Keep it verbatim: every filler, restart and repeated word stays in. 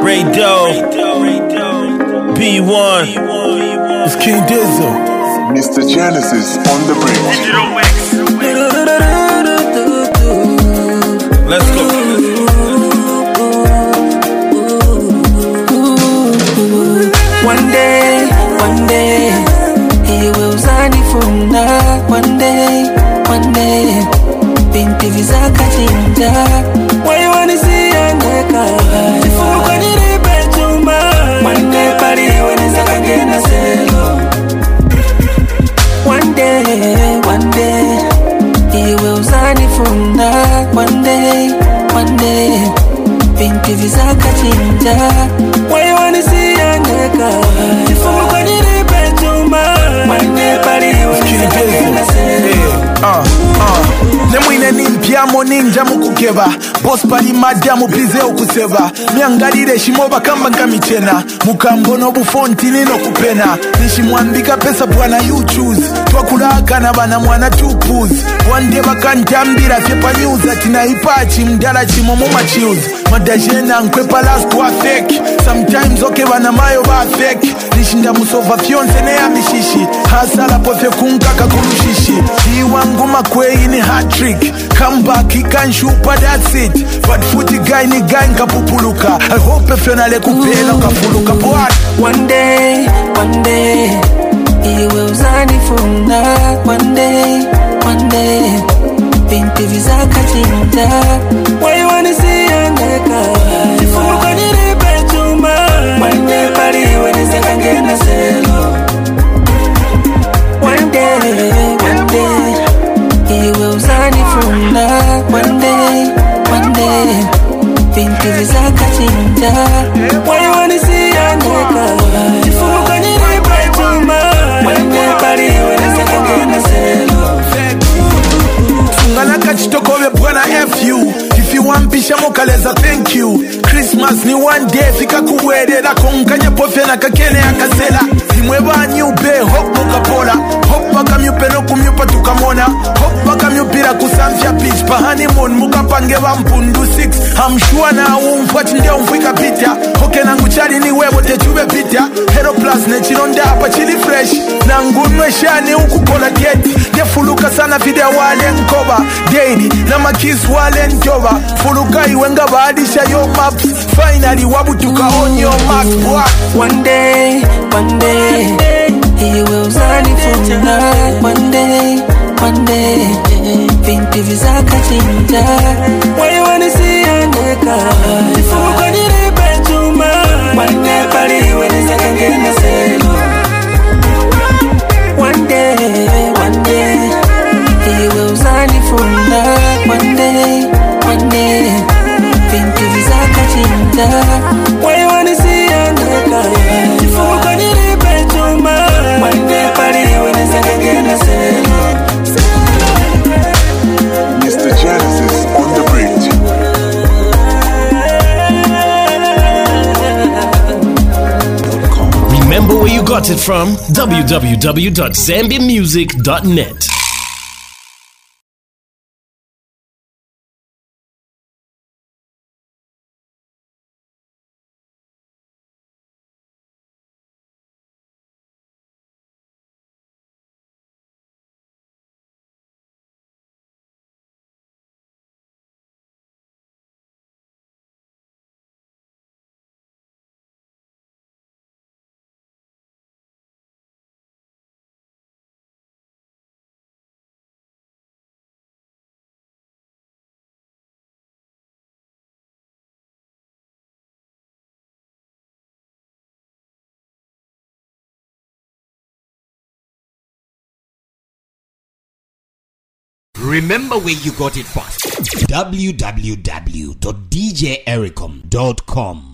Ray Doe, B one, it's King Dizzle, Mister Genesis on the bridge. Digital Mix. Let's go. One day, one day, he will zanifuna. One day, one day, binti vizaka chinja. Why you wanna see a neka? Ifuko nilipe chuma. One day, pari wene gena selo. One day, one day, he will zanifuna. One day, one day, binti vizaka chinja. Why you wanna see a neka? Ifuko nilipe chuma. One day, pari wene gena selo. Uh, uh. Nemwine nimpiamo ninja mukukeba boss pali madamu bize okuseba myangalire shimoba kamba nkamichena mukambono bufonti nino kupena nishimwambika pesa bwana you choose twakulaka na bana mwana tupuz wande bakantambira fepa news atina ipachi mdala chimo muma chills madajena nkwepa last wa fake sometimes okay bana mayo ba fake nishinda musova fionse ne amishishi hasala pofe kunkaka kulushishi diwangu makwe ini hat trick come back he can shoot but that's it but footy guy ni guy nkapupuluka I hope if you're not like kupela ukafuluka boy one day one day he will zanifuna one day one day binti vizaka chinja why you wanna see a neka ifuko nilipe chuma one day pari wene gena selo one day one day he will zanifuna one day one day binti vizaka chinja why you wanna see a neka ifuko nilipe chuma one day pari wene gena selo Fungalaka chitokowe bwana F you if you want pisha mokaleza thank you Christmas ni one day fika kuwerera konkanya pofya na kakene akazela simwe banyupe hop mukapola hop bakamyupe no kumyupa tukamona hop bakamyupira kusamfya beach pa honeymoon mukapange bampundu six I'm sure na umfwati ndio umfika pita hoke nangu chali ni wewe techube pita Hero Plus ne chironda hapa chili fresh na ngunwe shani ukukola geti nefuluka sana video wale nkoba daily na makis wale njoba fuluka iwenga baadisha yo maps finally wabutuka on your mark boy. One day, one day, he will zanifuna. One day, one day, binti vizaka chinja. Why you wanna see a neka? Ifuko nilipe chuma. One day pari wene gena selo. One day, one day, he will zanifuna. One day, one day, binti vizaka chinja. Why you wanna see a neka? Ifuko nilipe chuma. One day pari wene gena selo. Mister Genesis on the bridge. Remember where you got it from? w w w dot zambia music dot net. Remember where you got it first. w w w dot d j ericom dot com